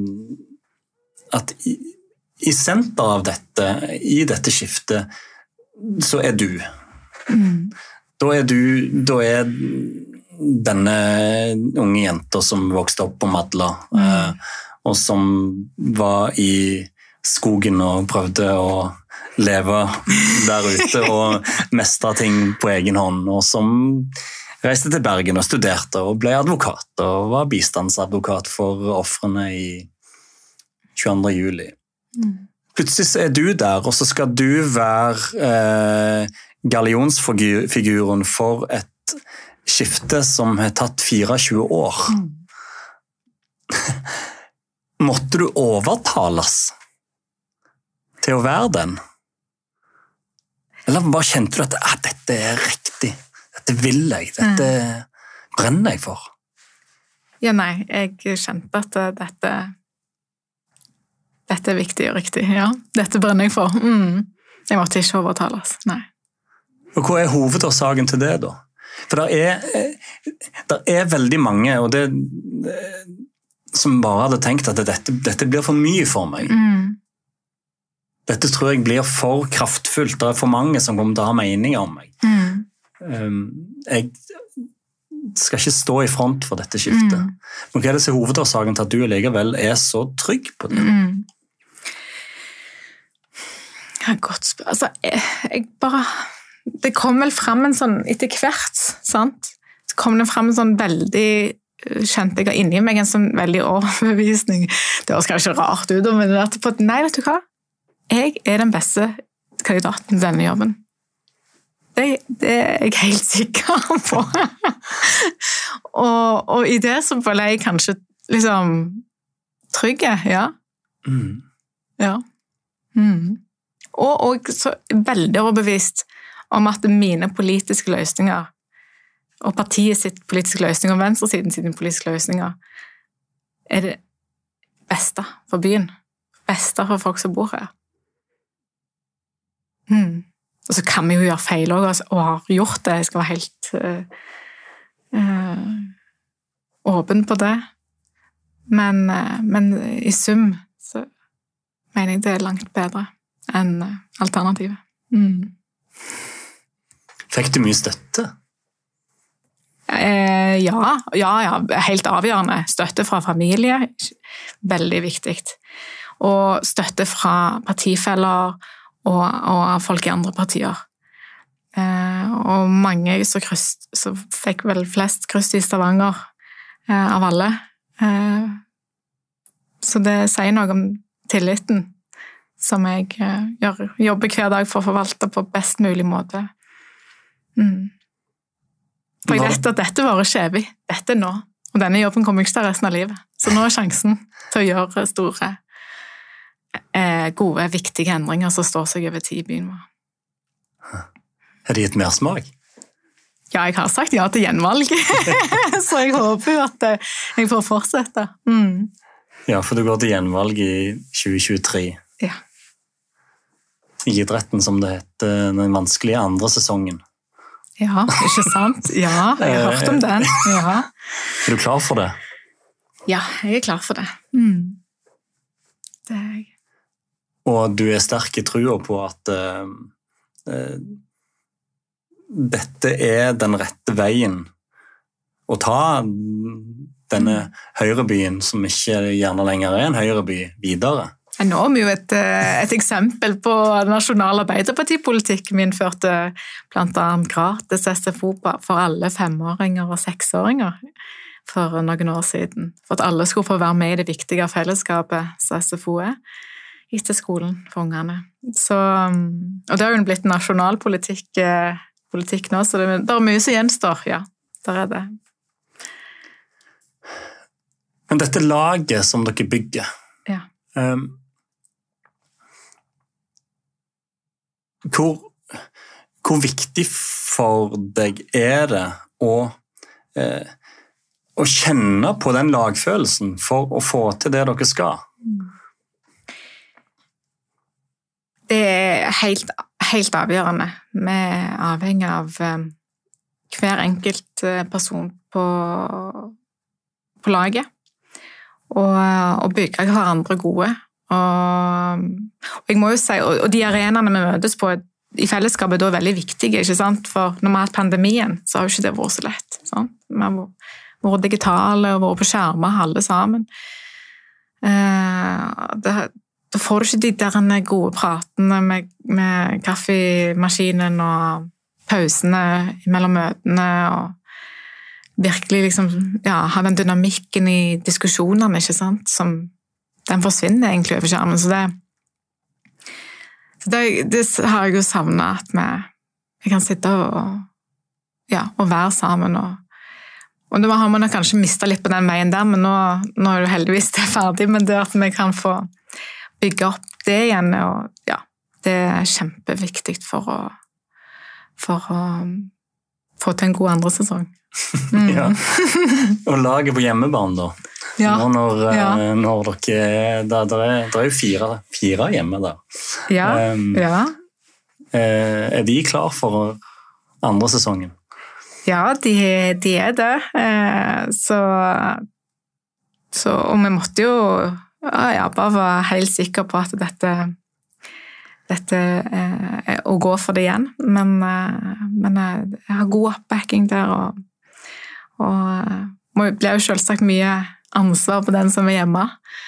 Speaker 3: at i senter av dette, i dette skiftet, så er du. Da er denne unge jenta som vokste opp på Madla, og som var i skogen og prøvde å leve der ute og mestre ting på egen hånd, og som reiste til Bergen og studerte og ble advokat og var bistandsadvokat for ofrene i 22. juli. Plutselig er du der, og så skal du være gallionsfiguren for et skifte som har tatt 24 år. Måtte du overtales til å være den? Eller bare kjente du at dette er riktig, dette vil jeg, dette brenner jeg for?
Speaker 2: Ja, nei, jeg kjente at dette er viktig og riktig, ja. Dette brenner jeg for. Jeg måtte ikke overtales, nei.
Speaker 3: Og hva er hovedårsaken til det da? For det er veldig mange, og det som bare hadde tenkt at dette blir for mye for meg. Dette tror jeg blir for kraftfullt. Det er for mange som kommer til å ha meninger om meg. Jeg skal ikke stå i front for dette skiftet. Men hva er det som er hovedårsaken til at du likevel er så trygg på det?
Speaker 2: Ja, godt spørsmål. Altså, jeg bare... Det kom vel frem en sånn, etter hvert, sant? Så kom det frem en sånn veldig, kjente jeg inni meg en sånn veldig overbevisning. Det var kanskje rart ut, men nei, vet du hva? Jeg er den beste kandidaten til denne jobben. Det er jeg helt sikker på. og i det så ble jeg kanskje liksom trygge, ja. Ja. Og så veldig overbevist om at mine politiske løsninger og partiet sitt politiske løsninger og venstresiden sine politiske løsninger er det beste for byen. Beste for folk som bor her. Og så kan vi jo gjøre feil også, og har gjort det. Jeg skal være helt åpen på det. Men i sum så mener jeg det er langt bedre enn alternativet.
Speaker 3: Fikk du mye støtte?
Speaker 2: Ja, helt avgjørende. Støtte fra familie, veldig viktig. Og støtte fra partifeller og folk i andre partier. Og mange så fikk vel flest kryss i Stavanger av alle. Så det sier noe om tilliten som jeg jobber hver dag for å forvalte på best mulig måte. For jeg vet at dette varer ikke evig. Dette er nå. Og denne jobben kommer ikke til resten av livet. Så nå er sjansen til å gjøre store, gode, viktige endringer som står seg over tid i byen vår.
Speaker 3: Har det gitt mer smak?
Speaker 2: Ja, jeg har sagt ja til gjenvalg. Så jeg håper jo at jeg får fortsette.
Speaker 3: Ja, for du går til gjenvalg i 2023.
Speaker 2: Ja.
Speaker 3: I idretten, som det heter, den vanskelige andre sesongen.
Speaker 2: Ja, ikke sant? Ja, jeg har hørt om den. Ja.
Speaker 3: Er du klar for det?
Speaker 2: Ja, jeg er klar for det. Det er jeg.
Speaker 3: Og du er sterk i trua på at dette er den rette veien å ta denne høyrebyen, som ikke gjerne lenger er en høyreby, videre.
Speaker 2: Nå har vi jo et eksempel på nasjonal arbeiderpartipolitikk. Vi innførte blant annet gratis SFO for alle 5-åringer og 6-åringer for noen år siden. For at alle skulle få være med i det viktige fellesskapet som SFO er etter skolen for ungene. Og det har jo blitt nasjonal politikk nå, så det er mye som gjenstår. Ja, der er det.
Speaker 3: Men dette laget som dere bygger,
Speaker 2: ja.
Speaker 3: Hvor viktig for deg er det å kjenne på den lagfølelsen for å få til det dere skal?
Speaker 2: Det er helt avgjørende. Vi er avhengig av hver enkelt person på laget, og bygge hverandre gode. Og jeg må jo si, og de arenaene vi møtes på i fellesskapet er da veldig viktige, ikke sant? For når vi har hatt pandemien, så har jo ikke det vært så lett. Sant? Vi har vært digitale og vært på skjermer alle sammen. Da får du ikke de der gode pratene med kaffemaskinen og pausene mellom møtene, og virkelig liksom, ja, ha den dynamikken i diskusjonene, ikke sant? Den forsvinner egentlig over skjermen, så det har jeg jo savnet, at jeg kan sitte og være sammen, og nå har man kanskje mistet litt på den veien der, men nå er det heldigvis det ferdig, men det at vi kan få bygge opp det igjen, og ja, det er kjempeviktig for å få til en god andre sesong.
Speaker 3: Ja, og laget på hjemmebane da.
Speaker 2: Ja.
Speaker 3: Når dere, det er jo 4 hjemme der.
Speaker 2: Ja, ja.
Speaker 3: Er de klar for andre sesongen?
Speaker 2: Ja, de er det. Og vi måtte jo bare være helt sikre på at dette er å gå for det igjen. Men jeg har god oppbacking der, og det blir jo selvsagt mye ansvar på den som er hjemme.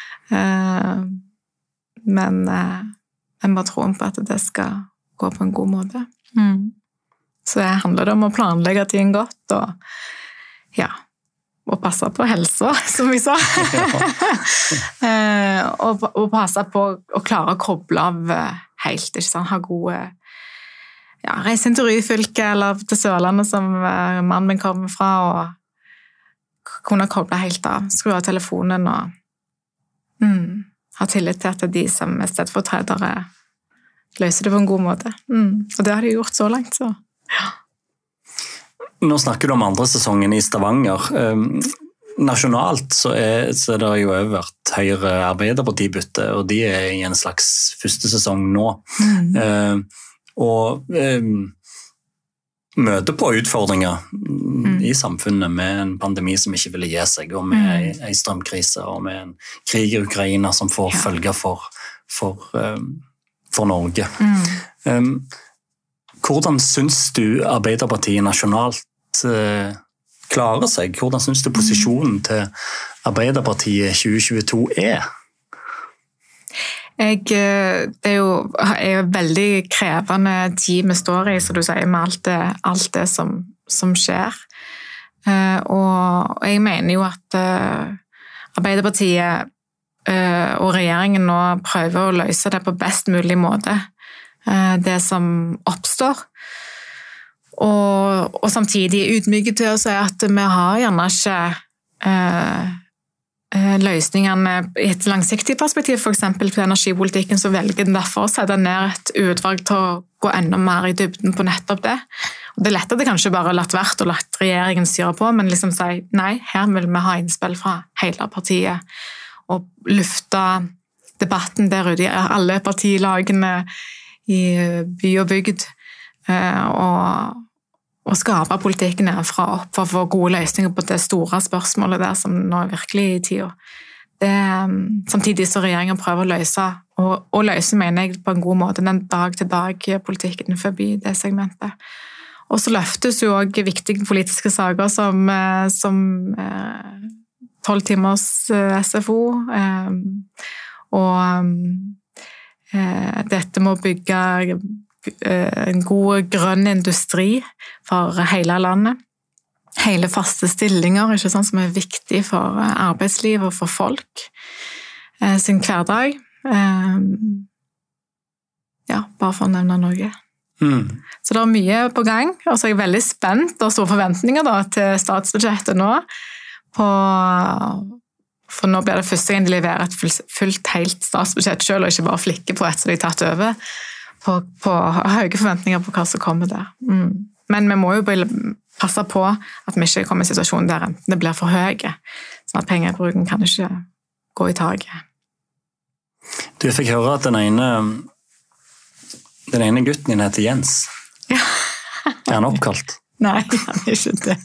Speaker 2: Men jeg bare tror på at det skal gå på en god måte. Så det handler om å planlegge ting godt, og passe på helsa, som vi sa. og passe på å klare å koble av helt, ikke sant? Ha gode reise inn til Ryfylke eller til Sørlandet, som mannen min kommer fra, og kunne koble helt av, skru av telefonen og ha tillit til at de som er stedfortredere løser det på en god måte. Og det har de gjort så langt, så ja.
Speaker 3: Nå snakker du om andre sesongen i Stavanger. Nasjonalt så er det jo vært Høyre Arbeiderparti-bytte, og de er i en slags første sesong nå. Møter på utfordringer i samfunnet med en pandemi som ikke ville gi seg, og med en strømkrise, og med en krig i Ukraina som får følger for Norge. Hvordan synes du Arbeiderpartiet nasjonalt klarer seg? Hvordan synes du posisjonen til Arbeiderpartiet 2022 er? Det er jo en veldig krevende tid vi står i, så du sier, med alt det som skjer. Og jeg mener jo at Arbeiderpartiet og regjeringen nå prøver å løse det på best mulig måte, det som oppstår. Og samtidig ydmyke til å si at vi har gjerne ikke løsningene i et langsiktig perspektiv, for eksempel på energipolitikken, så velger den derfor å sette ned et utvalg til å gå enda mer i dybden på nettopp det. Og det er lett at det kanskje bare latt vært og latt regjeringen styre på, men liksom si nei, her vil vi ha innspill fra hele partiet og lufte debatten der ute i alle partilagene i by og bygd,
Speaker 2: å skape politikken fra opp for å få gode løsninger på det store spørsmålet der som nå er virkelig i tida. Samtidig så regjeringen prøver å løse, og løse mener jeg på en god måte, den dag-til-dag-politikken forbi det segmentet. Og så løftes jo også viktige politiske saker som 12 timers SFO, og dette må bygge en god grønn industri for hele landet. Hele faste stillinger, ikke sant, som er viktig for arbeidsliv og for folk sin hverdag. Ja, bare for å nevne noe. Så det er mye på gang, og så er jeg veldig spent og store forventninger da, til statsbudsjettet nå. For nå blir det første gang de leverer et fullt helt statsbudsjett selv, og ikke bare flikke på et som de har tatt over. På høye forventninger på hva som kommer der. Men vi må jo passe på at vi ikke kommer i en situasjon der rentene blir for høye, sånn at pengebruken kan ikke gå i taket.
Speaker 3: Du fikk høre at den ene gutten din heter Jens.
Speaker 2: Ja.
Speaker 3: Er han oppkalt?
Speaker 2: Nei, han er ikke det.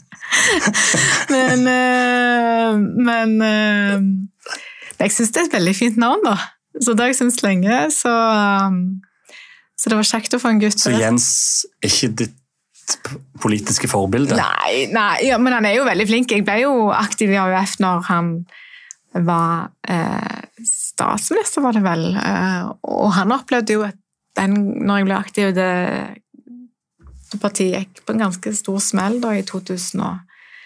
Speaker 2: Men jeg synes det er et veldig fint navn da. Så det har jeg synes lenge, så det var kjekt å få en gutt.
Speaker 3: Så Jens er ikke ditt politiske forbilde?
Speaker 2: Nei, ja, men han er jo veldig flink. Jeg ble jo aktiv i AUF når han var statsminister, var det vel. Og han opplevde jo når jeg ble aktiv, det partiet gikk på en ganske stor smell da, i 2001,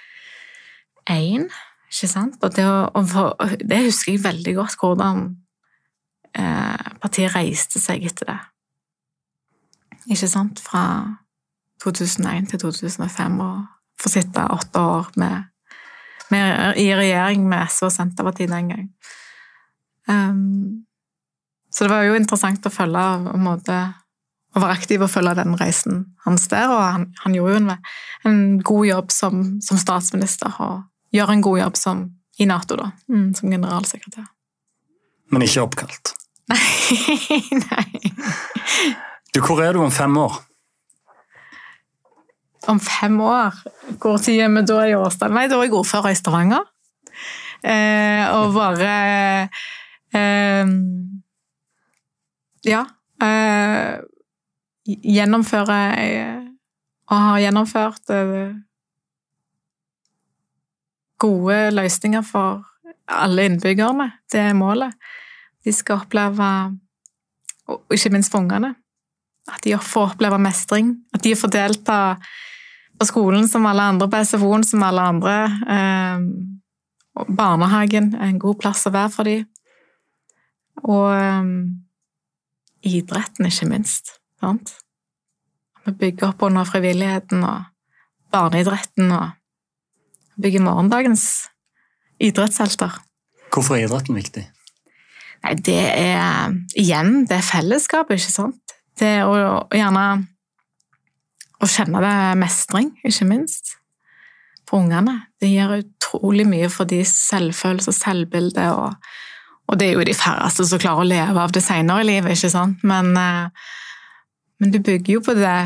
Speaker 2: ikke sant? Og det husker jeg veldig godt, hvordan partiet reiste seg etter det. Ikke sant? Fra 2001 til 2005, og få sitte 8 år i regjering med SV og Senterpartiet den gang. Så det var jo interessant å følge å være aktiv og følge den reisen hans der, og han gjorde jo en god jobb som statsminister, og gjør en god jobb i NATO da, som generalsekretær. Men
Speaker 3: ikke oppkalt?
Speaker 2: Nei.
Speaker 3: Du, hvor er du om 5 år?
Speaker 2: Om 5 år? Hvor tid er vi da i Årstad? Nei, da er jeg ordfører i Stavanger. Og bare gjennomføre og har gjennomført gode løsninger for alle innbyggerne. Det er målet. De skal oppleve, og ikke minst for ungene, at de får oppleve mestring, at de får delta på skolen som alle andre, på SFO-en som alle andre, og barnehagen er en god plass å være for dem, og idretten ikke minst, sant? Vi bygger opp under frivilligheten og barneidretten og bygger morgendagens idrettshelter.
Speaker 3: Hvorfor er idretten viktig?
Speaker 2: Nei, det er fellesskapet, ikke sant? Det er gjerne å kjenne det mestring, ikke minst, for ungene. Det gjør utrolig mye for de selvfølelse og selvbilde, og det er jo de færreste som klarer å leve av det senere i livet, ikke sant? Men du bygger jo på det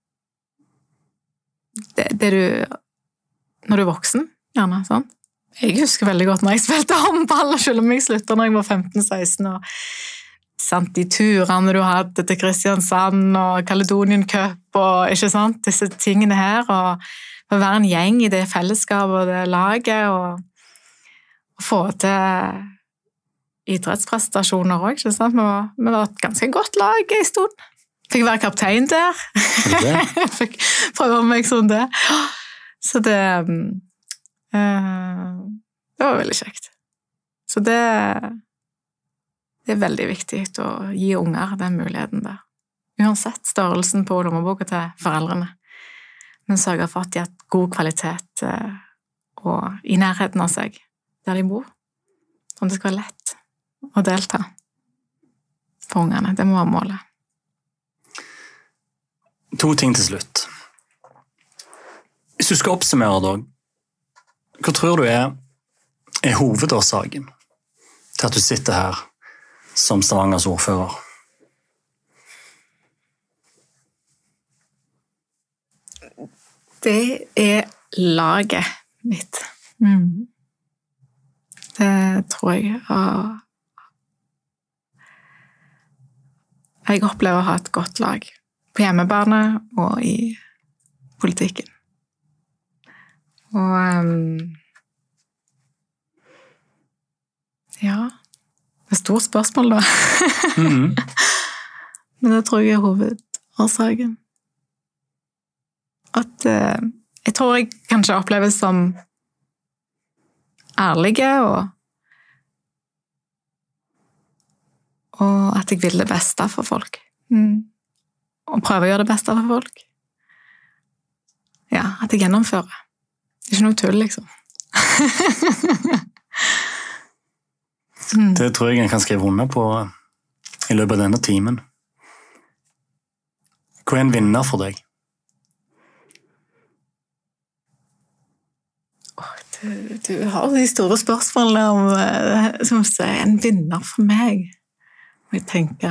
Speaker 2: du, når du er voksen, gjerne, sant? Jeg husker veldig godt når jeg spilte håndball, selv om jeg sluttet når jeg var 15-16, og sant, de turene du hadde til Kristiansand og Caledonian Cup og ikke sant, disse tingene her, og å være en gjeng i det fellesskapet og det laget, og få til idrettsprestasjoner også, ikke sant? Vi var et ganske godt lag i stund. Fikk være kaptein der. Fikk prøve meg sånn det. Så det var veldig kjekt. Så det er veldig viktig å gi unger den muligheten der. Uansett størrelsen på lommeboka til foreldrene. Men sørge for at de har god kvalitet og i nærheten av seg, der de bor. Sånn det skal være lett å delta for ungene. Det må være målet.
Speaker 3: 2 ting til slutt. Hvis du skal oppsummere da, hva tror du er hovedårsaken til at du sitter her som Stavangers ordfører?
Speaker 2: Det laget mitt. Det tror jeg. Jeg opplever å ha et godt lag på hjemmebane og i politikken. Og ja, det er et stort spørsmål da. Men det tror jeg er hovedårsaken. At jeg tror jeg kanskje oppleves som ærlige og at jeg vil det beste for folk. Og prøver å gjøre det beste for folk. Ja, at jeg gjennomfører. Det er ikke noe tull, liksom.
Speaker 3: Det tror jeg kan skrive under på i løpet av denne timen. Hva er en vinner for deg?
Speaker 2: Du har de store spørsmålene som sier en vinner for meg. Må jeg tenke.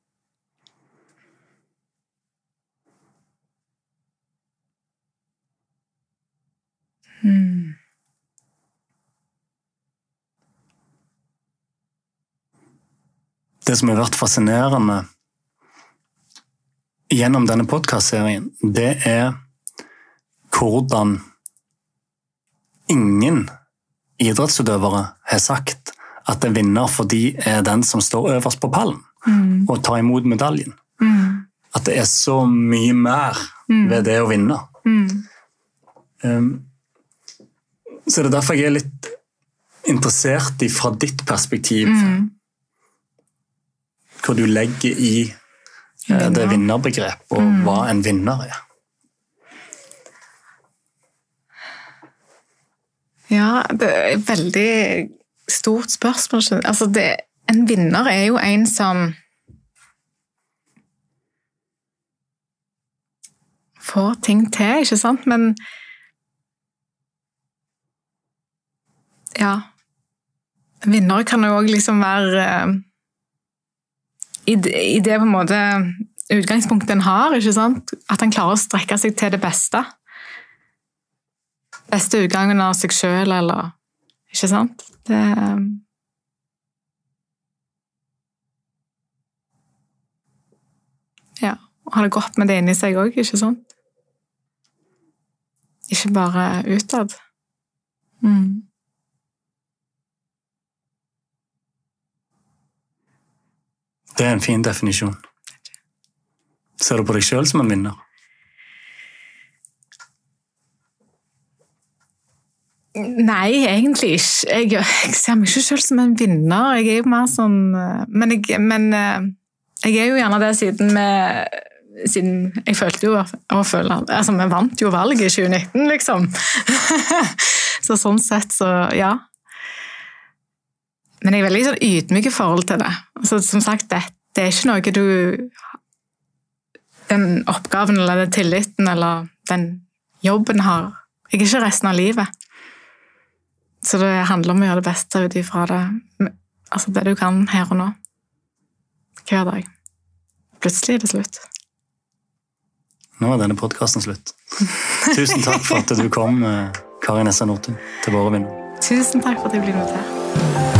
Speaker 3: Det som har vært fascinerende gjennom denne podcastserien, det er hvordan ingen idrettsutøvere har sagt at en vinner fordi er den som står øverst på pallen og tar imot medaljen. At det er så mye mer ved det å vinne. Så det er derfor jeg er litt interessert i fra ditt perspektiv hva du legger i det vinnerbegrepet og hva en vinner er.
Speaker 2: Ja, det er et veldig stort spørsmål. Altså en vinner er jo en som får ting til, ikke sant? Men ja, vinnere kan jo også liksom være i det på en måte utgangspunktet en har, ikke sant? At en klarer å strekke seg til det beste. Beste utgangen av seg selv, eller ikke sant? Det ja, og ha det godt med det inni seg også, ikke sant? Ikke bare utad.
Speaker 3: Det er en fin definisjon. Ser du på deg selv som en vinner?
Speaker 2: Nei, egentlig ikke. Jeg ser meg ikke selv som en vinner. Jeg er jo mer sånn... Men jeg er jo gjerne det siden jeg følte jo altså vi vant jo valget i 2019, liksom. Så sånn sett, så ja. Men jeg er veldig sånn ydmyk i forhold til det. Altså, som sagt, det er ikke noe den oppgaven, eller den tilliten, eller den jobben har. Jeg er ikke resten av livet. Så det handler om å gjøre det beste ut ifra det. Altså det du kan her og nå. Hver dag. Plutselig er det slutt.
Speaker 3: Nå er denne podcasten slutt. Tusen takk for at du kom, Kari Nessa Nordtun, til våre vinner.
Speaker 2: Tusen takk for at jeg ble invitert.